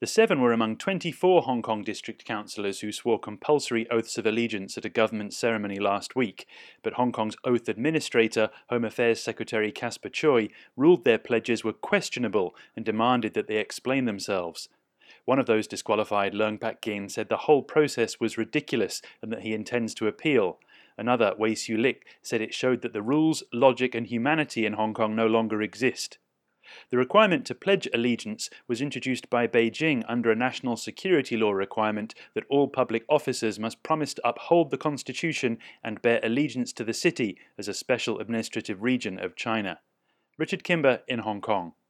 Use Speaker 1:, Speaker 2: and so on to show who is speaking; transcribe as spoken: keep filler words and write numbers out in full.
Speaker 1: The seven were among twenty-four Hong Kong district councillors who swore compulsory oaths of allegiance at a government ceremony last week, but Hong Kong's oath administrator, Home Affairs Secretary Caspar Choi, ruled their pledges were questionable and demanded that they explain themselves. One of those disqualified, Leung Pak-kin, said the whole process was ridiculous and that he intends to appeal. Another, Wei Siu-lik, said it showed that the rules, logic and humanity in Hong Kong no longer exist. The requirement to pledge allegiance was introduced by Beijing under a national security law requirement that all public officers must promise to uphold the constitution and bear allegiance to the city as a special administrative region of China. Richard Kimber in Hong Kong.